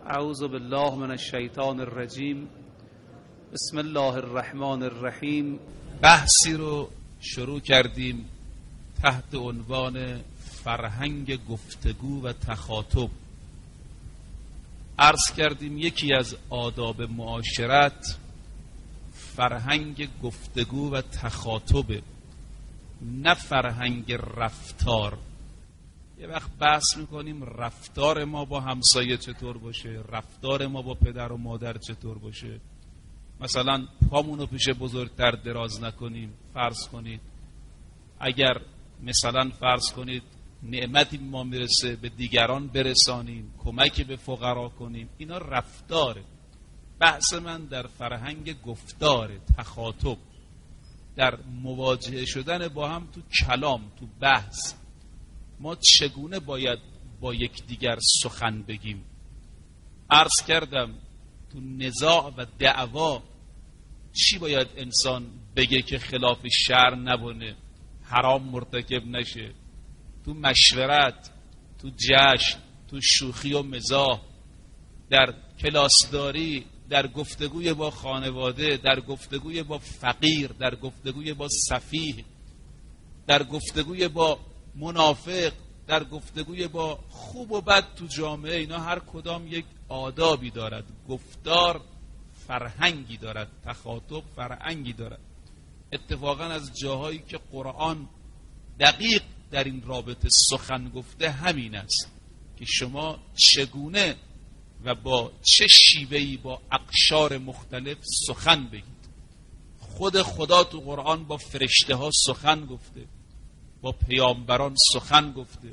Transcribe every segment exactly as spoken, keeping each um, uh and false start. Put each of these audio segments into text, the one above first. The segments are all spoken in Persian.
اعوذ بالله من الشیطان الرجیم. بسم الله الرحمن الرحیم. بحثی رو شروع کردیم تحت عنوان فرهنگ گفتگو و تخاطب. عرض کردیم یکی از آداب معاشرت فرهنگ گفتگو و تخاطب، نه فرهنگ رفتار. یه وقت بحث میکنیم رفتار ما با همسایه چطور باشه، رفتار ما با پدر و مادر چطور باشه. مثلا پامونو پیش بزرگتر دراز نکنیم. فرض کنید اگر مثلا فرض کنید نعمتی ما میرسه به دیگران برسانیم، کمکی به فقرا کنیم. اینا رفتاره. بحث من در فرهنگ گفتاره، تخاطب، در مواجهه شدن با هم تو کلام، تو بحث. ما چگونه باید با یکدیگر سخن بگیم؟ عرض کردم تو نزاع و دعوا چی باید انسان بگه که خلاف شرع نبونه، حرام مرتکب نشه؟ تو مشورت، تو جشن، تو شوخی و مزاح، در کلاسداری، در گفتگوی با خانواده، در گفتگوی با فقیر، در گفتگوی با سفیه، در گفتگوی با منافق، در گفتگوی با خوب و بد تو جامعه. اینا هر کدام یک آدابی دارد. گفتار فرهنگی دارد، تخاطب فرهنگی دارد. اتفاقا از جاهایی که قرآن دقیق در این رابطه سخن گفته همین است که شما چگونه و با چه شیوهی با اقشار مختلف سخن بگید. خود خدا تو قرآن با فرشته ها سخن گفته، با پیامبران سخن گفته،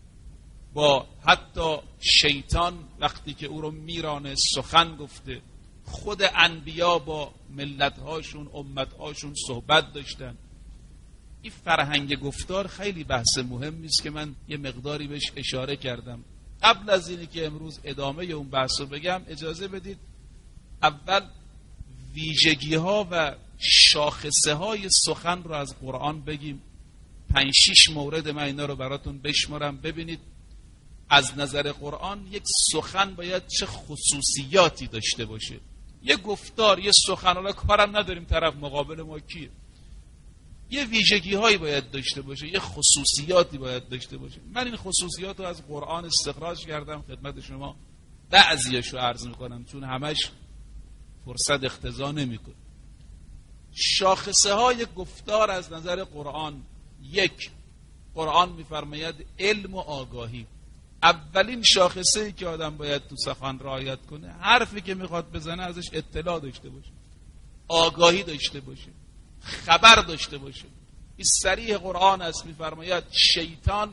با حتی شیطان وقتی که او رو میرانه سخن گفته. خود انبیا با ملتهاشون، امتهاشون صحبت داشتن. این فرهنگ گفتار خیلی بحث مهمی است که من یه مقداری بهش اشاره کردم. قبل از اینی که امروز ادامه اون بحث رو بگم، اجازه بدید اول ویژگی ها و شاخصه های سخن رو از قرآن بگیم. پنج شیش مورد من اینا رو براتون بشمارم. ببینید از نظر قرآن یک سخن باید چه خصوصیاتی داشته باشه. یه گفتار، یه سخن، حالا کارم نداریم طرف مقابل ما کیه، یه ویژگی هایی باید داشته باشه، یه خصوصیاتی باید داشته باشه. من این خصوصیات رو از قرآن استخراج کردم، خدمت شما بعضیاشو عرض میکنم چون همش فرصت اقتضا نمیکنه. شاخصه های گفتار از نظر قرآن: یک، قرآن میفرماید علم و آگاهی. اولین شاخصه ای که آدم باید تو سخن رعایت کنه، حرفی که میخواد بزنه ازش اطلاع داشته باشه، آگاهی داشته باشه، خبر داشته باشه. این صریح قرآن است. میفرماید شیطان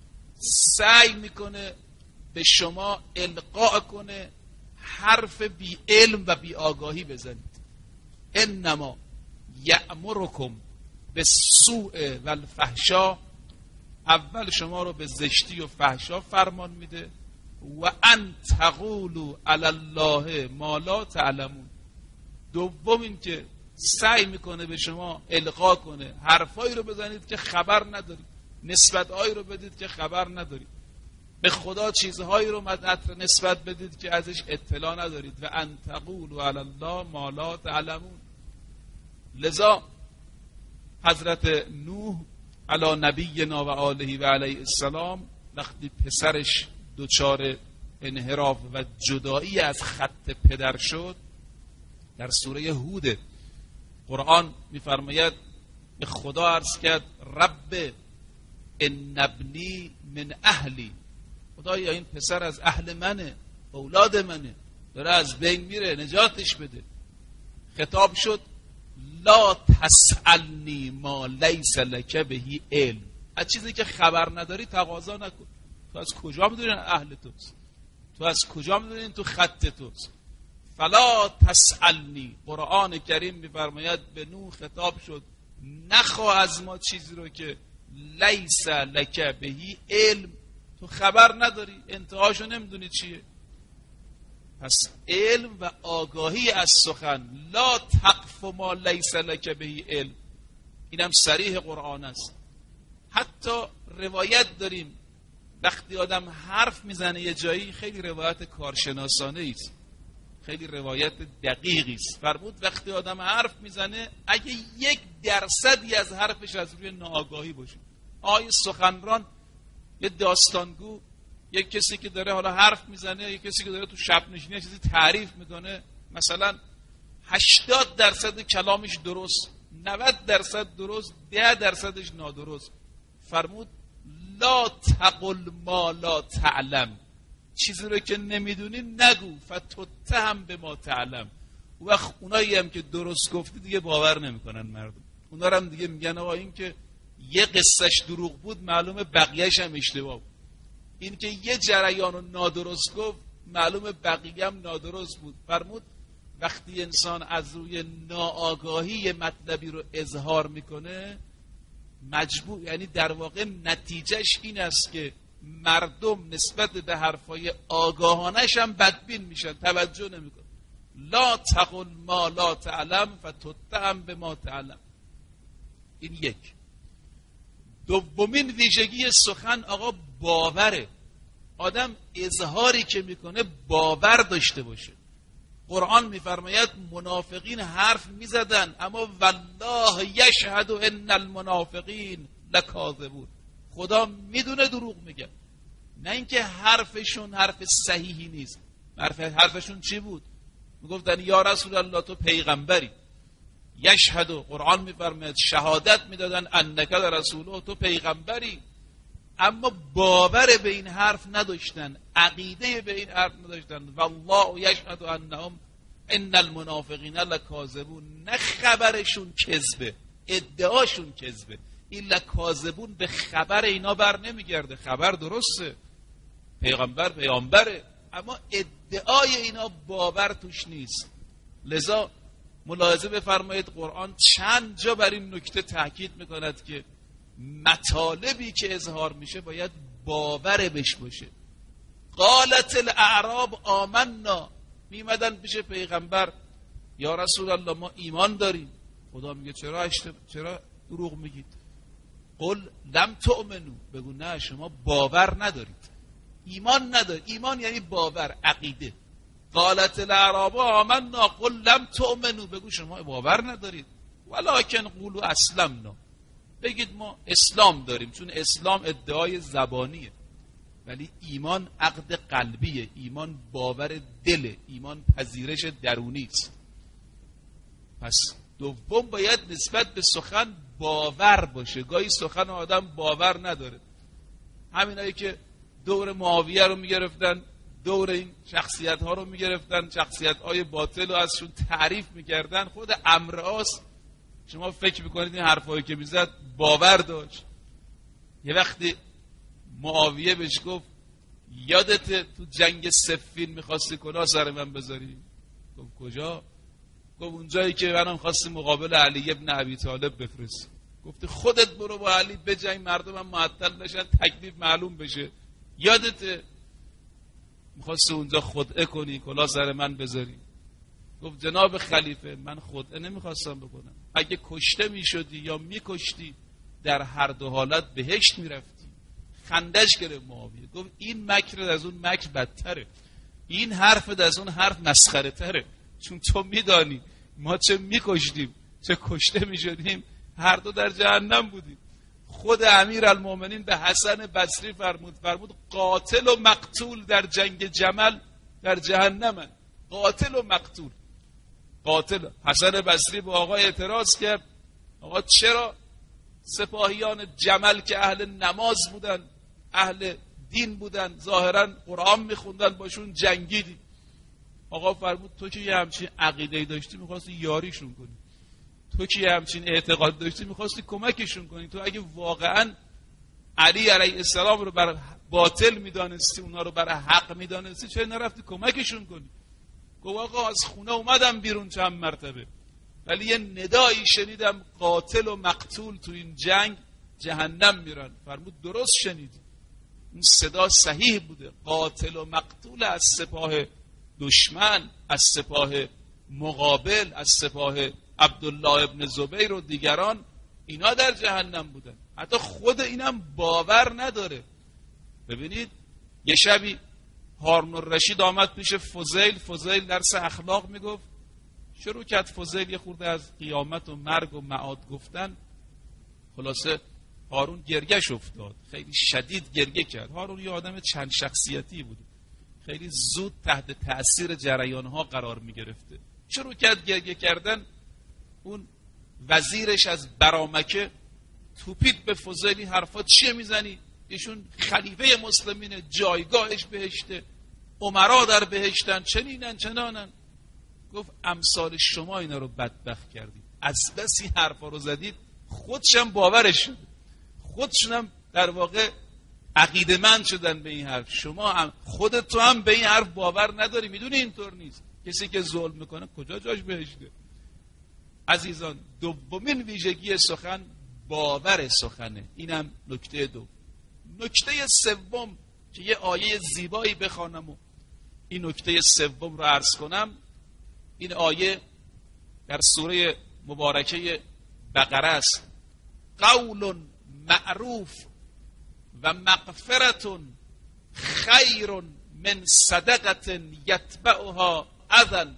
سعی میکنه به شما القاء کنه حرف بی علم و بی آگاهی بزنید. انما یأمرکم بالسوء والفحشاء، اول شما رو به زشتی و فحشا فرمان میده. و ان تقولوا علی الله ما لا تعلمون، دوم این که سعی میکنه به شما القا کنه حرفایی رو بزنید که خبر ندارید، نسبتهایی رو بدید که خبر ندارید، به خدا چیزهایی رو نسبت بدید که ازش اطلاع ندارید. و ان تقولوا علی الله ما لا تعلمون. لذا حضرت نوح علی نبینا و آله و علیه السلام وقتی پسرش دچار انحراف و جدایی از خط پدر شد، در سوره هود قرآن میفرماید به خدا عرض کرد رب ان ابنی من اهلی، خدایا این پسر از اهل منه، اولاد منه، داره از بین میره، نجاتش بده. خطاب شد لا تسألنی ما لیس لک بهی علم، از چیزی که خبر نداری تقاضا نکن. تو از کجا میدونی اهل توست؟ تو از کجا میدونی تو خط توست؟ فلا تسألنی. قرآن کریم میفرماید به نوح خطاب شد نخواه از ما چیزی رو که لیس لک بهی علم، تو خبر نداری، انتهاشو نمیدونی چیه. پس علم و آگاهی از سخن، لا تقف ما لیس لک بهی علم، اینم صریح قرآن است. حتی روایت داریم وقتی آدم حرف میزنه یه جایی، خیلی روایت کارشناسانه است، خیلی روایت دقیقی است. فرمود وقتی آدم حرف میزنه اگه یک درصدی از حرفش از روی ناآگاهی باشه، آیه سخنران، یه داستانگو، یک کسی که داره حالا حرف میزنه، یک کسی که داره تو شب نشینی چیزی تعریف میکنه، مثلا هشتاد درصد کلامش درست، نود درصد درست، ده درصدش نادرست. فرمود لا تقل ما لا تعلم، چیزی رو که نمیدونی نگو، فتتهم به ما تعلم. و وقت اونایی هم که درست گفتی دیگه باور نمیکنن مردم، اونا هم دیگه میگن آقا این که یه قصهش دروغ بود معلومه بقیهش هم اشتباه بود، این که یه جریان رو نادرست گفت معلومه بقیه هم نادرست بود. فرمود وقتی انسان از روی ناآگاهی یه مطلبی رو اظهار میکنه مجبور، یعنی در واقع نتیجهش این است که مردم نسبت به حرفای آگاهانش هم بدبین میشن، توجه نمیکنن. لا تقل ما لا تعلم فتتهم به ما تعلم. این یک. دومین ویژگی سخن آقا باوره. آدم اظهاری که میکنه باور داشته باشه. قرآن میفرماید منافقین حرف میزدن اما والله یشهد ان المنافقین لکاذبون، خدا میدونه دروغ میگن، نه اینکه حرفشون حرف صحیحی نیست. حرف حرفشون چی بود؟ میگفتن یا رسول الله تو پیغمبری. یشهد، قرآن میفرماید شهادت میدادن انک رسول، تو پیغمبری، اما باور به این حرف نداشتن، عقیده به این حرف نداشتن. والله یشهد انهم ان المنافقین لکاذبون، نه خبرشون کذبه، ادعاشون کذبه. این لکاذبون به خبر اینا بر نمیگرده، خبر درسته، پیغمبر پیامبره، اما ادعای اینا باور توش نیست. لذا ملاحظه بفرمایید قرآن چند جا بر این نکته تاکید میکند که مطالبی که اظهار میشه باید باور بش باشه. قالت الاعراب آمنا، میمدن پیش پیغمبر یا رسول الله ما ایمان داریم. خدا میگه چرا چرا دروغ میگید؟ قل لم تؤمنو، بگو نه شما باور ندارید، ایمان ندارید. ایمان یعنی باور، عقیده. قالت الاعراب آمنا قل لم تؤمنو، بگو شما باور ندارید. ولکن قولوا اسلمنا، بگید ما اسلام داریم، چون اسلام ادعای زبانیه، ولی ایمان عقد قلبیه، ایمان باور دله، ایمان پذیرش درونی است. پس دوم باید نسبت به سخن باور باشه. گاهی سخن آدم باور نداره. همینایی که دور معاویه رو میگرفتن، دور این شخصیت ها رو میگرفتن، شخصیت های باطل رو ازشون تعریف میکردن، خود عمرو شما فکر میکنید این حرفایی که میزد باور داشت؟ یه وقتی معاویه بهش گفت یادت تو جنگ صفین میخواستی کلاه سر من بذاری؟ گفت کجا؟ گفت اونجایی که منم خواستی مقابل علی ابن ابی طالب بفرستی. گفت خودت برو با علی بجنگ، مردمم معطل بشن، تکلیف معلوم بشه. یادت میخواستی اونجا خدعه کنی، کلاه سر من بذاری؟ گفت جناب خلیفه من خدعه نمیخواستم بکنم، اگه کشته میشدی یا میکشتی در هر دو حالت بهشت میرفتی. خندش گرفت معاویه، گفت این مکر از اون مکر بدتره، این حرف از اون حرف مسخره تره، چون تو میدانی ما چه میکشتیم چه کشته میشدیم هر دو در جهنم بودیم. خود امیر المومنین به حسن بصری فرمود فرمود قاتل و مقتول در جنگ جمل در جهنمن. قاتل و مقتول. قاتل. حسن بصری به آقا اعتراض کرد، آقا چرا سپاهیان جمل که اهل نماز بودن، اهل دین بودن، ظاهرا قرآن میخوندن، باشون جنگیدی؟ آقا فرمود تو که یه همچین عقیده‌ای داشتی میخواستی یاریشون کنی، تو که یه همچین اعتقاد داشتی میخواستی کمکشون کنی، تو اگه واقعا علی علیه السلام رو بر باطل میدانستی، اونا رو بر حق میدانستی، چرا نرفتی کمکشون کنی؟ گفت آقا از خونه اومدم بیرون چند مرتبه، ولی یه ندایی شنیدم قاتل و مقتول تو این جنگ جهنم میرن. فرمود درست شنیدی، اون صدا صحیح بوده، قاتل و مقتول از سپاه دشمن، از سپاه مقابل، از سپاه عبدالله ابن زبیر و دیگران، اینا در جهنم بودن. حتی خود اینم باور نداره. ببینید یه شبی هارون الرشید آمد پیش فضیل. فضیل درس اخلاق میگفت. شروع کرد فضیل یه خورده از قیامت و مرگ و معاد گفتن. خلاصه هارون گریه‌اش افتاد، خیلی شدید گریه کرد. هارون یه آدم چند شخصیتی بود، خیلی زود تحت تأثیر جریان‌ها قرار می‌گرفته. شروع کرد گریه کردن. اون وزیرش از برامکه توپید به فضیلی حرفات چیه میزنی؟ ایشون خلیفه مسلمینه، جایگاهش بهشته، امرا در بهشتن، چنینن چنانن. گفت امثال شما اینا رو بدبخت کردید، از بسی حرفا رو زدید خودشم باورش شد، خودشونم در واقع عقیده‌مند شدن به این حرف. شما هم خودت تو هم به این حرف باور نداری، میدونی اینطور نیست. کسی که ظلم میکنه کجا جاش بهشته؟ عزیزان، دومین ویژگی سخن باور سخنه. اینم نکته دو. نکته سوم که یه آیه زیبایی بخوانم و این نکته سوم رو عرض کنم، این آیه در سوره مبارکه بقره است. قول معروف و مغفرت خیر من صدقه یتبعها اذى.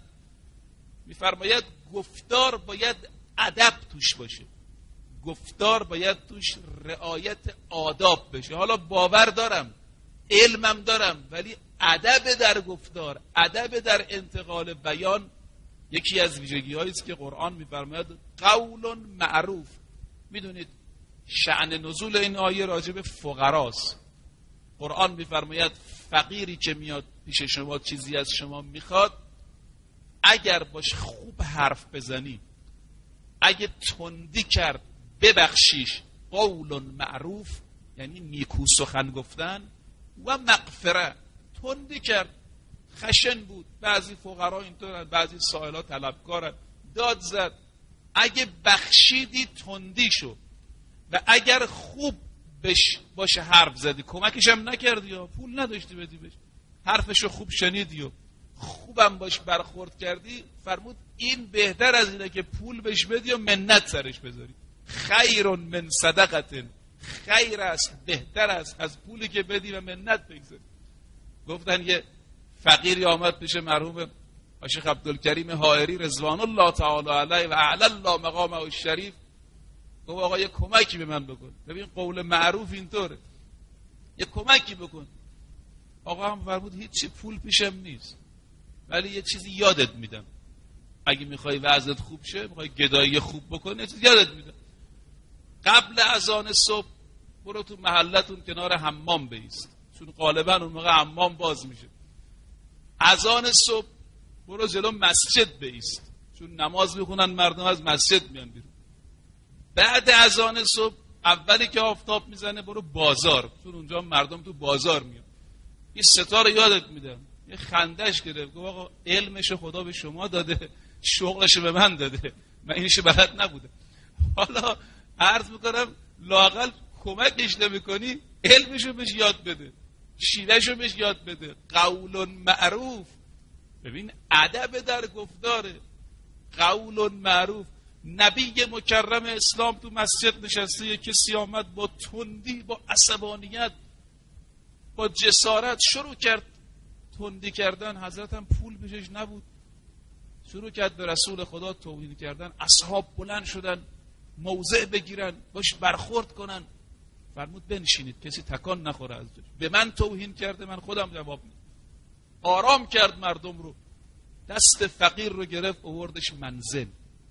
میفرماید گفتار باید ادب توش باشه، گفتار باید توش رعایت آداب بشه. حالا باور دارم، علمم دارم، ولی ادب در گفتار، ادب در انتقال بیان یکی از ویژگی هایی است که قرآن میفرماید قول معروف. میدونید شأن نزول این آیه راجع به فقراست. قرآن میفرماید فقیری که میاد پیش شما چیزی از شما میخواد، اگر باش خوب حرف بزنی، اگه تندی کرد ببخشیش. قول معروف یعنی نیکو سخن گفتن. و مغفره، تندی کرد، خشن بود. بعضی فقرا اینطورن، بعضی سائلا طلبکارن، داد زد. اگه بخشیدی تندی شو، و اگر خوب بش باشه حرف زدی، کمکش هم نکردی یا پول نداشتی بدی بهش، حرفشو خوب شنیدی و خوبم باش برخورد کردی، فرمود این بهتر از اینه که پول بهش بدی و منت سرش بذاری. خیر من صدقه، خیر است، بهتر است از پولی که بدی و منت بگذاری. گفتن یه فقیری آمد پیش مرحوم شیخ عبدالکریم حائری رضوان الله تعالی علیه و اعلی الله مقامه الشریف، گفت آقا یه کمکی به من بکن. ببین قول معروف اینطوره، یه کمکی بکن. آقا هم فرمود هیچی، پول پیشم نیست، ولی یه چیزی یادت میدم. اگه میخوای وضعت خوب شه، میخوای گدایی خوب بکنی، یه چیزی یادت میدم. قبل اذان صبح برو تو محلتون کنار حمام بایست، چون غالبا اون موقع حمام باز میشه. اذان صبح برو جلو مسجد بایست، چون نماز میخونن مردم از مسجد میان بیرون. بعد اذان صبح اولی که آفتاب میزنه برو بازار، چون اونجا مردم تو بازار میان. این ستا رو یادت میدم. یه خندش گرفت، گفت آقا علمشو خدا به شما داده، شغلشو به من داده، من اینشو بلد نبودم. حالا عرض میکنم لااقل کمکش نمیکنی، علمشو بهش یاد بده، شیوهشو بهش یاد بده. قول معروف، ببین ادب در گفتاره. قول معروف. نبی مکرم اسلام تو مسجد نشسته، یک کسی آمد با تندی، با عصبانیت، با جسارت شروع کرد تندی کردن. حضرت هم پول پیشش نبود، شروع کرد به رسول خدا توهین کردن. اصحاب بلند شدن موضع بگیرن، باش برخورد کنن. فرمود بنشینید، کسی تکان نخوره از جاش. به من توهین کرده، من خودم جواب میدم. آرام کرد مردم رو، دست فقیر رو گرفت آوردش منزل،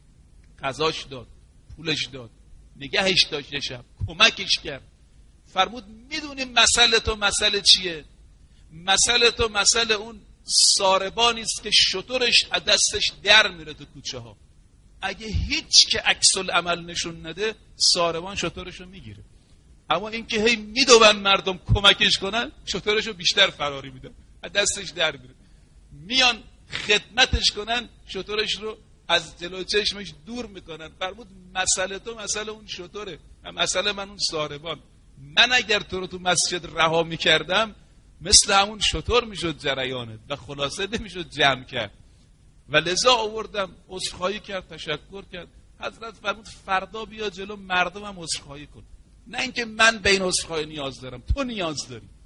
غذاش داد، پولش داد، نگهش داشت، یه شب کمکش کرد. فرمود میدونی مسئله تو مسئله چیه؟ مسئله تو مسئله اون ساربانی است که شترش از دستش در میره تو کوچه ها. اگه هیچ که عکس العمل نشون نده، ساربان شترشو میگیره. اما این که هی میدون مردم کمکش کنن، شترشو بیشتر فراری میدن، از دستش در میره. میان خدمتش کنن، شترش رو از جلو چشمش دور میکنن. فرمود مسئله تو مسئله اون شتره و مسئله من اون ساربان. من اگر تو رو تو مسجد رها میکردم، مثل همون شتر میشد جریانت و خلاصه نمیشد جمع کرد. و لذا آوردم، عذرخواهی کرد، تشکر کرد. حضرت فرمود فردا بیا جلو مردم هم عذرخواهی کن. نه اینکه من به این عذرخواهی نیاز دارم، تو نیاز داری.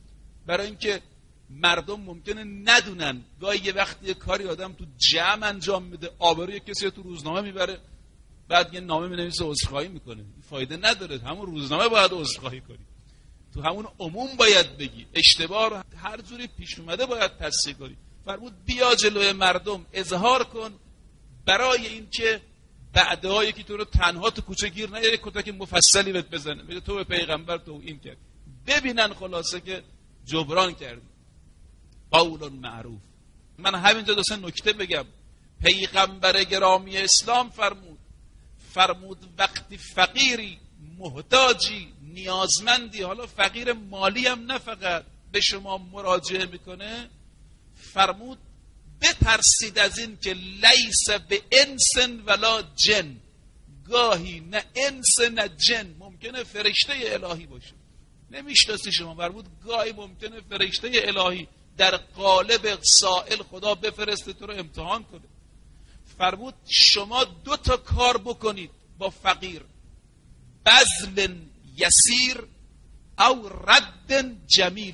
برای اینکه مردم ممکنه ندونن. گاهی یه وقتی یه کاری آدم تو جمع انجام میده، آبروی کسی تو روزنامه میبره، بعد یه نامه مینویسه عذرخواهی میکنه. فایده نداره، همون روزنامه باید عذرخواهی کنی، تو همون عموم باید بگی، اشتباه رو هر جوری پیش اومده باید تصحیح کنی. فرمود بیا جلوی مردم اظهار کن، برای اینکه بعدها یکی تو رو تنها تو کوچه گیر نیاره کتک مفصلی بهت بزنه، میگه تو به پیغمبر توهین کرد، ببینن خلاصه که جبران کردی. قول معروف. من همینجا دو سه نکته بگم. پیغمبر گرامی اسلام فرمود فرمود وقتی فقیری، محتاجی، نیازمندی، حالا فقیر مالی هم نه فقط، به شما مراجعه میکنه، فرمود بترسید از این که لیس به انس ولا جن، گاهی نه انس نه جن، ممکنه فرشته الهی باشه، نمیشناسی شما. فرمود گاهی ممکنه فرشته الهی در قالب سائل خدا بفرسته تو رو امتحان کنه. فرمود شما دو تا کار بکنید با فقیر، بذل یسیر او رد جمیل.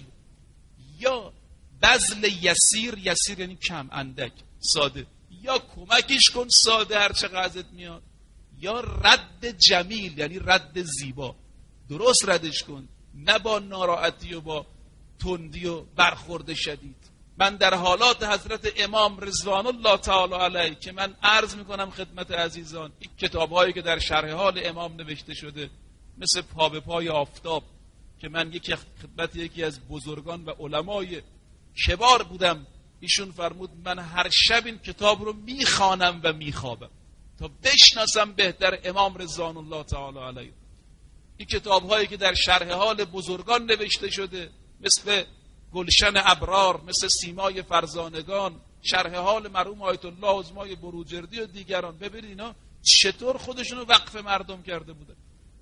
یا بذل یسیر، یسیر یعنی کم، اندک، ساده، یا کمکش کن ساده هر چقدر ازت میاد، یا رد جمیل یعنی رد زیبا، درست ردش کن، نه با ناراحتی و با تندی و برخورد شدید. من در حالات حضرت امام رضوان الله تعالی علیه که من عرض میکنم خدمت عزیزان، این کتاب‌هایی که در شرح حال امام نوشته شده مثل پا به پای آفتاب، که من یکی خدمت یکی از بزرگان و علمای کبار بودم، ایشون فرمود من هر شب این کتاب رو میخوانم و میخوابم تا بشناسم بهتر امام رضوان الله تعالی علیه. این کتاب‌هایی که در شرح حال بزرگان نوشته شده مثل گلشن ابرار، مثل سیمای فرزانگان، شرح حال مرحوم آیت الله عظمای بروجردی و دیگران، ببینید اینا چطور خودشونو وقف مردم کرده بودن.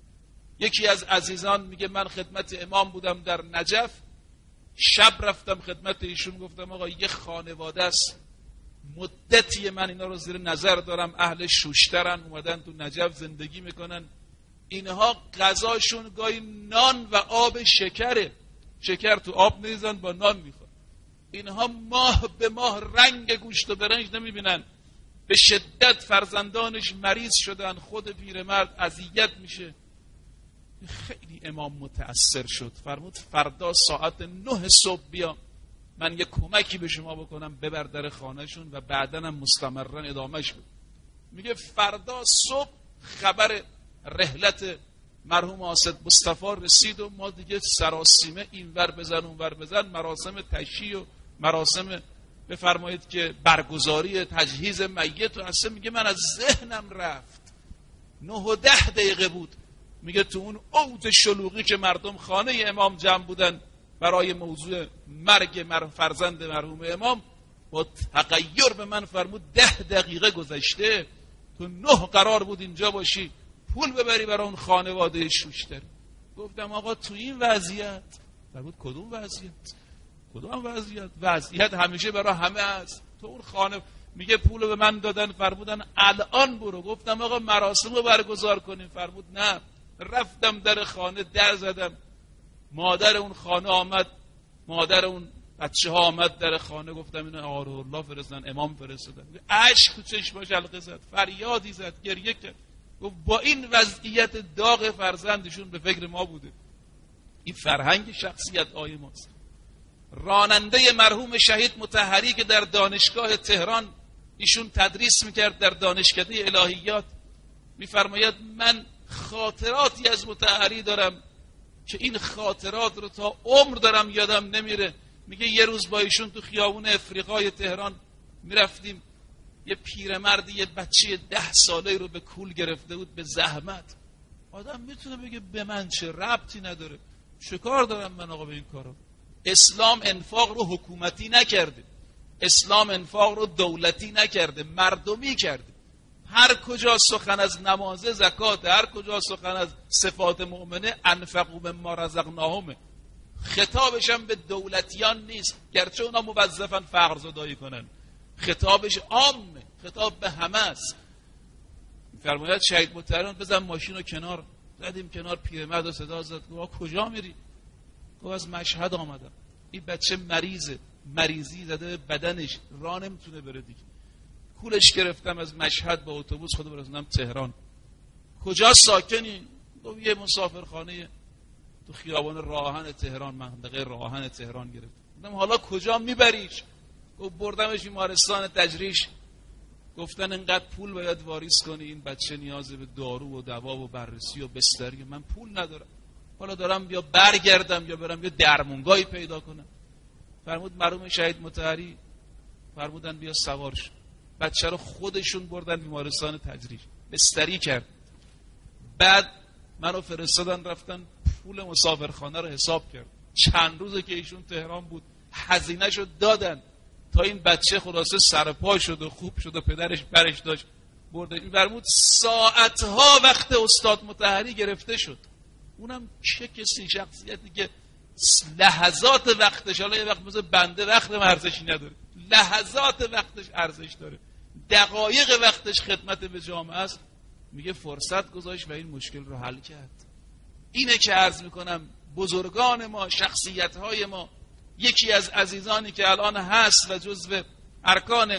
یکی از عزیزان میگه من خدمت امام بودم در نجف، شب رفتم خدمت ایشون، گفتم آقا یه خانواده است، مدتی من اینا رو زیر نظر دارم، اهل شوشترن، اومدن تو نجف زندگی میکنن، اینها غذاشون گاهی نان و آب شکره، شکر تو آب میریزن با نان میخورن، اینها ماه به ماه رنگ گوشت و برنج نمیبینن، به شدت فرزندانش مریض شدن، خود پیرمرد اذیت میشه. خیلی امام متأثر شد، فرمود فردا ساعت نه صبح بیا من یه کمکی به شما بکنم، ببر در خانهشون و بعداً هم مستمرن ادامهش بود. میگه فردا صبح خبر رحلت مرحوم آسد مصطفی رسید و ما دیگه سراسیمه این ور بزن اون ور بزن، مراسم تشییع و مراسم بفرمایید که برگزاری تجهیز میت و اصلا میگه من از ذهنم رفت. نه و ده دقیقه بود، میگه تو اون اوج شلوغی که مردم خانه امام جمع بودن برای موضوع مرگ فرزند مرحوم امام، با تغییر به من فرمود ده دقیقه گذشته، تو نه قرار بود اینجا باشی، پول ببری برای اون خانواده شوشتر. گفتم آقا تو این وضعیت، فرمود کدوم وضعیت؟ کدوم وضعیت؟ وضعیت همیشه برای همه است. تو اون خانه میگه پولو به من دادن، فرمودن الان برو. گفتم آقا مراسم رو برگزار کنیم، فرمود نه. رفتم در خانه در زدم، مادر اون خانه آمد، مادر اون بچه ها آمد در خانه، گفتم این آره الله فرستادن، امام فرستادن. اشک تو چشماش حلقه زد، فریادی زد، گریه کرد، گفت با این وضعیت داغ فرزندشون به فکر ما بوده. این فرهنگ شخصیت آی ماست. راننده مرحوم شهید مطهری که در دانشگاه تهران ایشون تدریس میکرد در دانشکده الهیات، میفرماید من خاطراتی از مطهری دارم که این خاطرات رو تا عمر دارم یادم نمیره. میگه یه روز با ایشون تو خیابون افریقای تهران میرفتیم، یه پیرمردی یه بچه ده ساله رو به کول گرفته بود به زحمت. آدم میتونه بگه به من چه ربطی نداره، چه کار دارم من آقا به این کارو؟ اسلام انفاق رو حکومتی نکرده، اسلام انفاق رو دولتی نکرده، مردمی کرده. هر کجا سخن از نماز، زکات، هر کجا سخن از صفات مؤمنه، انفقوا مما رزقناهم، خطابش هم به دولتیان نیست، گرچه اونا موظفن فقر زدایی کنن، خطابش عامه، خطاب به همه است. فرماید شهید مطهری بزن ماشین رو کنار، زدیم کنار، پیرمرد رو صدا زد، گفت کجا میری؟ گفت از مشهد آمدم. این بچه مریضه، مریضی زده به بدنش، راه نمیتونه بره دیگه. کولش گرفتم از مشهد با اتوبوس خودم برسوندم تهران. کجا ساکنی؟ گفت یه مسافرخانه تو خیابان راهن تهران، منطقه راهن تهران گرفت. گفتم حالا کجا میبریش؟ گفت بردمش بیمارستان تجریش. گفتن انقدر پول باید واریز کنی، این بچه نیاز به دارو و دوا و بررسی و بستری. من پول ندارم، حالا دارم بیا برگردم یا برم یه درمونگاهی پیدا کنم. فرمود مرحوم شهید مطهری فرمودن بیا سوار شو. بچه رو خودشون بردن بیمارستان تجریش، بستری کرد. بعد منو فرستادن رفتن پول مسافرخانه رو حساب کرد. چند روزه که ایشون تهران بود، هزینه‌شو دادن تا این بچه خلاصه سرپا شد و خوب شد و پدرش برش داشت برده. این فرمود ساعتها وقت استاد مطهری گرفته شد. اونم چه کسی، شخصیتی که لحظات وقتش، حالا یه وقت مثل بنده وقت ارزشی نداره، لحظات وقتش ارزش داره، دقایق وقتش خدمت به جامعه است، میگه فرصت گذاشت و این مشکل رو حل کرد. اینه که عرض میکنم بزرگان ما، شخصیت‌های ما، یکی از عزیزانی که الان هست و جزو ارکان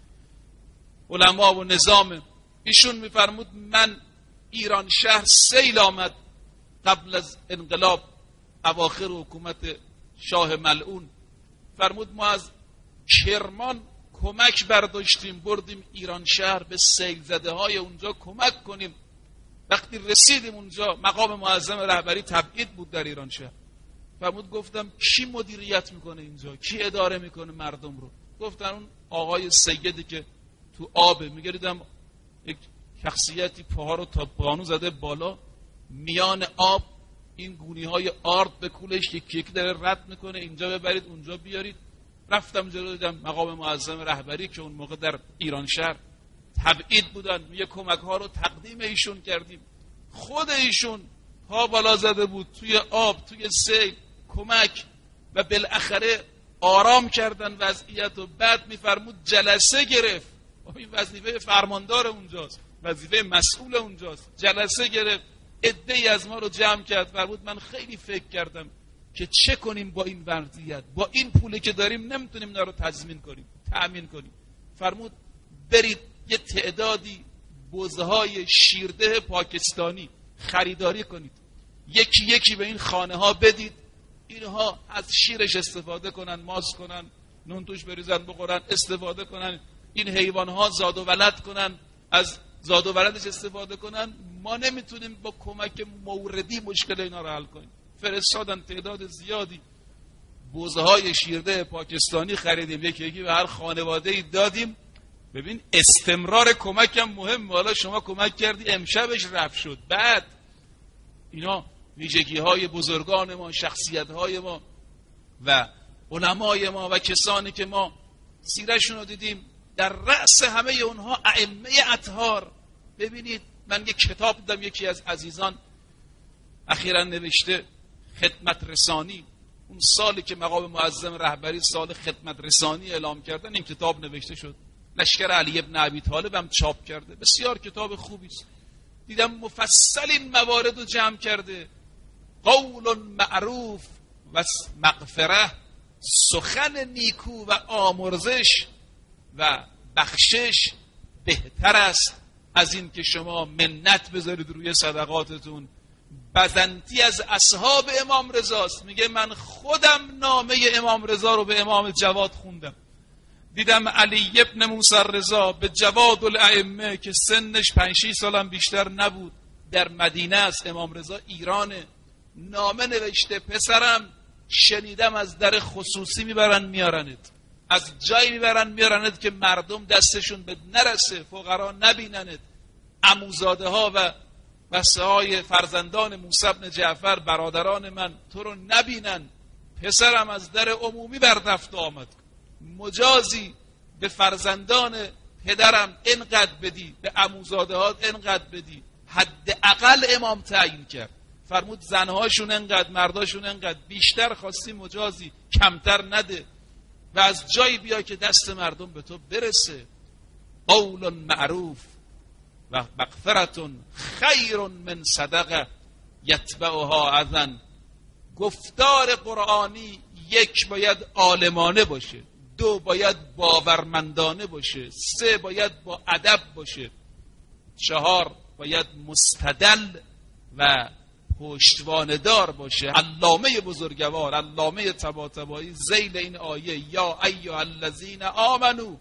علما و نظام، ایشون میفرمود من ایران شهر سیل آمد قبل از انقلاب اواخر حکومت شاه ملعون، فرمود ما از کرمان کمک برداشتیم بردیم ایران شهر به سیل زده های اونجا کمک کنیم. وقتی رسیدیم اونجا مقام معظم رهبری تبعید بود در ایران شهر. فرمود گفتم کی مدیریت میکنه اینجا، کی اداره میکنه مردم رو؟ گفتن اون آقای سیدی که تو آبه. میگردم یک شخصیتی پاها رو تا بانو زده بالا، میان آب این گونی های آرد به کولش یکی یکی داره رد میکنه، اینجا ببرید اونجا بیارید. رفتم جلو دیدم مقام معظم رهبری که اون موقع در ایران شهر تبعید بودن، یه کمک ها رو تقدیم ایشون کردیم. خود ایشون پا بالا زده بود توی آب، توی سیل، کمک و بالاخره آرام کردن وضعیت. و بعد میفرمود جلسه گرفت، این وظیفه فرماندار اونجاست، وظیفه مسئول اونجاست. جلسه گرفت، عده‌ای از ما رو جمع کرد. فرمود من خیلی فکر کردم که چه کنیم با این وضعیت، با این پولی که داریم نمیتونیم اینا رو تضمین کنیم، تأمین کنیم. فرمود برید یه تعدادی بزهای شیرده پاکستانی خریداری کنید، یکی یکی به این خانه ها بدید، اینها از شیرش استفاده کنن، ماس کنن، نون توش بریزن بخورن، استفاده کنن، این حیوان ها زاد و ولد کنن، از زاد و ولدش استفاده کنن. ما نمیتونیم با کمک موردی مشکل اینا رو حل کنیم. فرستادن تعداد زیادی بزهای شیرده پاکستانی خریدیم، یکی یکی به هر خانواده‌ای دادیم. ببین استمرار کمک هم مهمه. حالا شما کمک کردی امشبش رفت شد، بعد اینا ویژگی های بزرگان ما، شخصیت های ما و علمای ما و کسانی که ما سیرشون رو دیدیم، در رأس همه اونها ائمه اطهار. ببینید من یک کتاب دیدم یکی از عزیزان اخیراً نوشته، خدمت رسانی. اون سالی که مقام معظم رهبری سال خدمت رسانی اعلام کردن، این کتاب نوشته شد. لشکر علی ابن ابی طالب هم چاپ کرده، بسیار کتاب خوبی است. دیدم مفصل این موارد رو جمع کرده. قول معروف و مغفره، سخن نیکو و آمرزش و بخشش بهتر است از این که شما منت بذارید روی صدقاتتون. بزنتی از اصحاب امام رضاست، میگه من خودم نامه امام رضا رو به امام جواد خوندم. دیدم علی ابن موسی رضا به جواد الائمه که سنش پنج شش سالم بیشتر نبود، در مدینه است، امام رضا ایرانه، نامه نوشته پسرم شنیدم از در خصوصی میبرن میارنت، از جایی میبرن میارنت که مردم دستشون به نرسه، فقرا نبیننت، عموزاده ها و بسه های فرزندان موسی بن جعفر برادران من تو رو نبینن، پسرم از در عمومی بر رفت آمد، مجازی به فرزندان پدرم اینقدر بدی، به عموزاده ها اینقدر بدی. حد اقل امام تعیین کرد، فرمود زنهاشون اینقدر، مرداشون اینقدر، بیشتر خواستی مجازی، کمتر نده و از جایی بیا که دست مردم به تو برسه. قول معروف و مغفرتون خیر من صدقه یتبعها اذن. گفتار قرآنی یک باید عالمانه باشه، دو باید باورمندانه باشه، سه باید با ادب باشه، چهار باید مستدل و پشتواندار باشه. علامه بزرگوار علامه طباطبایی ذیل این آیه یا ایها الذین آمنو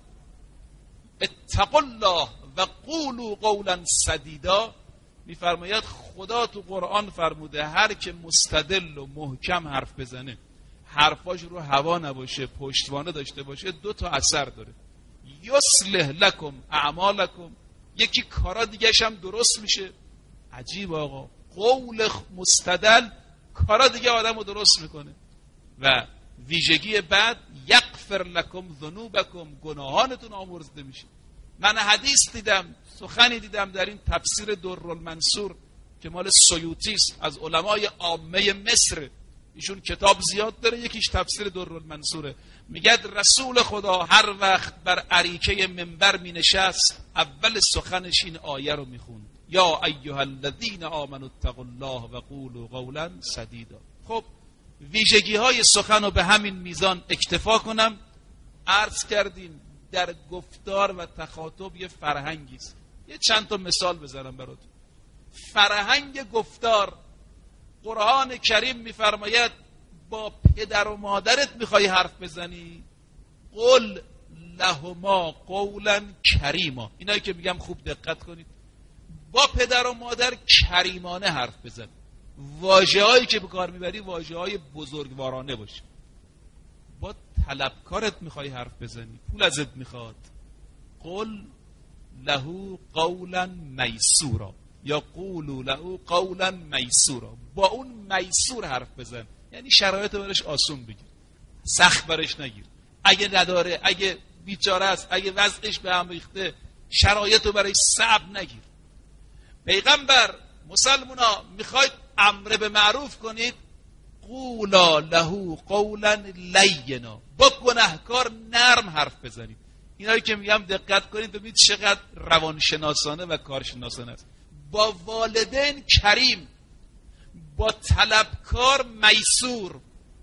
اتقوا الله و قولوا قولا سدیدا میفرماید خدا تو قرآن فرموده هر که مستدل و محکم حرف بزنه، حرفاش رو هوا نباشه، پشتوانه داشته باشه، دو تا اثر داره. یصلح لکم اعمالکم، یکی کارا دیگه‌ش هم درست میشه. عجیب آقا، قول مستدل کارا دیگه آدم رو درست میکنه. و ویژگی بعد یغفر لکم ذنوبکم، گناهانتون آمرزیده میشه. من حدیث دیدم، سخنی دیدم در این تفسیر درالمنصور که مال سیوطی است، از علمای عامه مصر، ایشون کتاب زیاد داره، یکیش تفسیر درالمنصوره. میگه رسول خدا هر وقت بر اریکه منبر می نشست اول سخنش این آیه رو میخوند یا ایها الذین آمنوا اتقوا الله و قولوا قولا سدیدا. خب ویژگی های سخن رو به همین میزان اکتفا کنم. عرض کردیم در گفتار و تخاطب یه فرهنگی است. یه چند تا مثال بزنم براتون. فرهنگ گفتار، قرآن کریم میفرماید با پدر و مادرت میخوای حرف بزنی قل لهما قولا کریما. اینایی که میگم خوب دقت کنید. با پدر و مادر کریمانه حرف بزن. واژه‌هایی که به کار میبری واژه‌های بزرگوارانه باشه. با طلبکارت میخوای حرف بزنی، پول ازت میخواد، قل له قولا میسورا یا قولوا له قولا میسورا. با اون میسور حرف بزن، یعنی شرایط برش آسون بگیر، سخت برش نگیر. اگه نداره، اگه بیچاره است، اگه وضعش به هم ریخته، شرایط رو برش صعب نگیر. پیغمبر مسلمونا میخواید امر به معروف کنید، قولا له قولا لینا، با گناهکار نرم حرف بزنید. اینایی که میگم دقت کنید ببینید چقدر روانشناسانه و کارشناسانه است. با والدین کریم، با طلبکار میسور،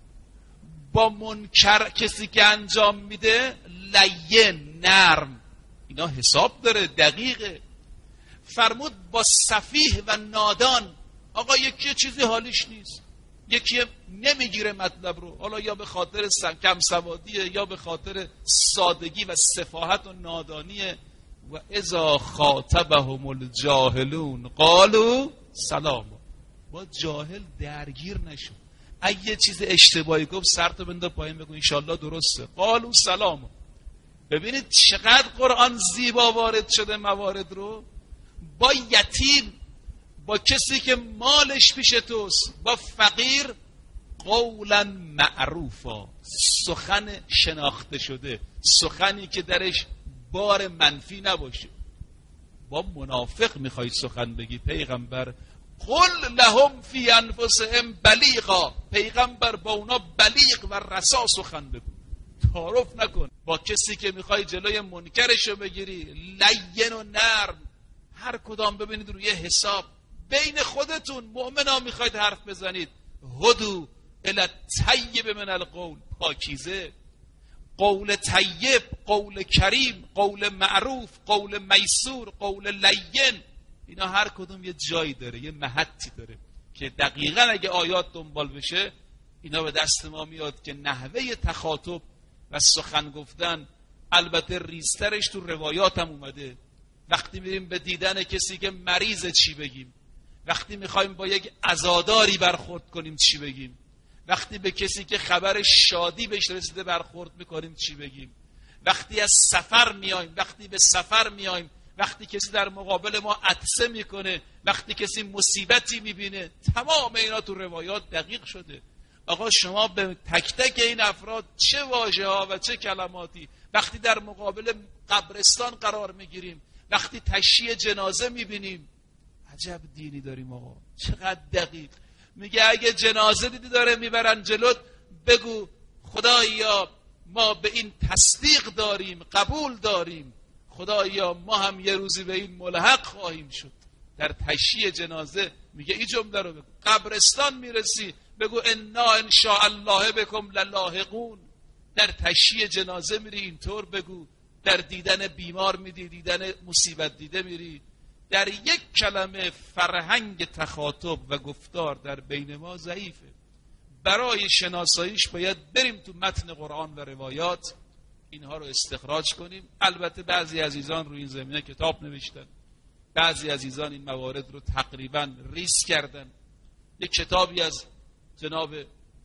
با منکر کسی که انجام میده لین نرم. اینا حساب داره، دقیقه. فرمود با سفیه و نادان، آقا یکی چیزی حالیش نیست، یکی نمیگیره مطلب رو، حالا یا به خاطر کم سوادیه یا به خاطر سادگی و سفاهت و نادانیه. و اذا خاطبهم الجاهلون قالوا سلاما. با جاهل درگیر نشو. اگه یه چیز اشتباهی گفت سرتو بنده پایین بگو انشالله درسته، قالوا سلاما. ببینید چقدر قرآن زیبا وارد شده موارد رو. با یتیم، با کسی که مالش پیش توست، با فقیر قولا معروفا، سخن شناخته شده، سخنی که درش بار منفی نباشه. با منافق میخوای سخن بگی، پیغمبر قل لهم فی انفسهم بلیغا، پیغمبر با اونا بلیغ و رسا سخن بگو، تعارف نکن. با کسی که میخوای جلوی منکرشو بگیری لین و نرم، هر کدام ببینید روی حساب. بین خودتون مؤمنا میخواید حرف بزنید، هدو الی الطیب من القول، پاکیزه، قول طیب، قول کریم، قول معروف، قول میسور، قول لین. اینا هر کدوم یه جایی داره، یه محطی داره که دقیقاً اگه آیات دنبال بشه اینا به دست ما میاد که نحوه تخاطب و سخن گفتن، البته ریزترش تو روایات هم اومده. وقتی میریم به دیدن کسی که مریضه چی بگیم، وقتی میخوایم با یک عزاداری برخورد کنیم چی بگیم، وقتی به کسی که خبر شادی بهش رسیده برخورد میکنیم چی بگیم، وقتی از سفر میایم، وقتی به سفر میایم، وقتی کسی در مقابل ما عطسه میکنه، وقتی کسی مصیبتی میبینه. تمام اینا تو روایات دقیق شده. آقا شما به تک تک این افراد چه واژه ها و چه کلماتی، وقتی در مقابل قبرستان قرار میگیریم، وقتی تشییع جنازه میبینیم، عجب دینی داریم آقا، چقدر دقیق. میگه اگه جنازه دیدی داره میبرن جلوت، بگو خدایا ما به این تصدیق داریم، قبول داریم، خدایا ما هم یه روزی به این ملحق خواهیم شد. در تشییع جنازه میگه این جمله رو بگو. قبرستان میرسی بگو انا ان شاء الله بكم للاحقون. در تشییع جنازه میری اینطور بگو، در دیدن بیمار میری، دیدن مصیبت دیده میری. در یک کلمه فرهنگ تخاطب و گفتار در بین ما ضعیفه. برای شناساییش باید بریم تو متن قرآن و روایات اینها رو استخراج کنیم. البته بعضی عزیزان روی این زمینه کتاب نوشتن، بعضی عزیزان این موارد رو تقریبا ریس کردن. یک کتابی از جناب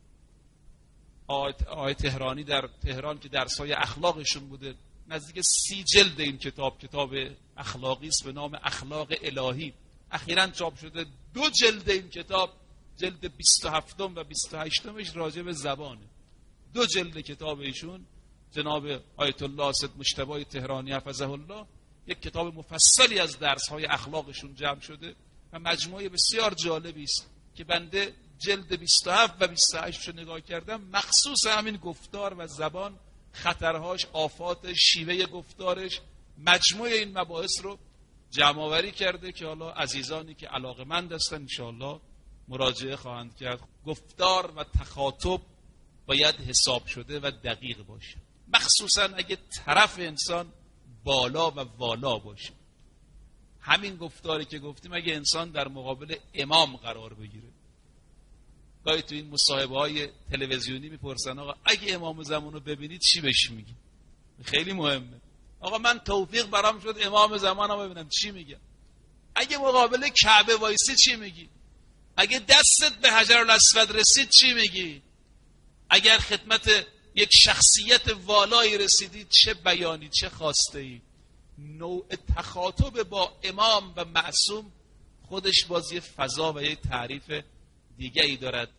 آقای تهرانی در تهران که درس‌های اخلاقشون بوده، نزدیک سی جلد این کتاب، کتاب اخلاقی است به نام اخلاق الهی، اخیراً چاپ شده. دو جلد این کتاب، جلد بیست و هفتم و بیست و هشتمش راجع به زبانه. دو جلد کتاب ایشون جناب آیت الله اسد مجتبی تهرانی حفظه الله یک کتاب مفصلی از درس‌های اخلاقشون جمع شده و مجموعه بسیار جالبی است که بنده جلد بیست و هفت و بیست و هشت رو نگاه کردم، مخصوص همین گفتار و زبان، خطرهاش، آفاتش، شیوه گفتارش، مجموعه این مباحث رو جمع آوری کرده که حالا عزیزانی که علاقه‌مند هستن انشاءالله مراجعه خواهند کرد. گفتار و تخاطب باید حساب شده و دقیق باشه، مخصوصا اگه طرف انسان بالا و والا باشه. همین گفتاری که گفتیم اگه انسان در مقابل امام قرار بگیره، گاهی تو این مصاحبه های تلویزیونی میپرسن آقا اگه امام زمان رو ببینید چی بهش میگی؟ خیلی مهمه. آقا من توفیق برام شد امام زمان رو ببینم، چی میگم؟ اگه مقابل کعبه وایسی چی میگی؟ اگه دستت به حجر الاسود رسید چی میگی؟ اگر خدمت یک شخصیت والایی رسیدید چه بیانی، چه خواسته ای؟ نوع تخاطب با امام و معصوم خودش باز یه فضا و یه تعریف دیگه ای دارد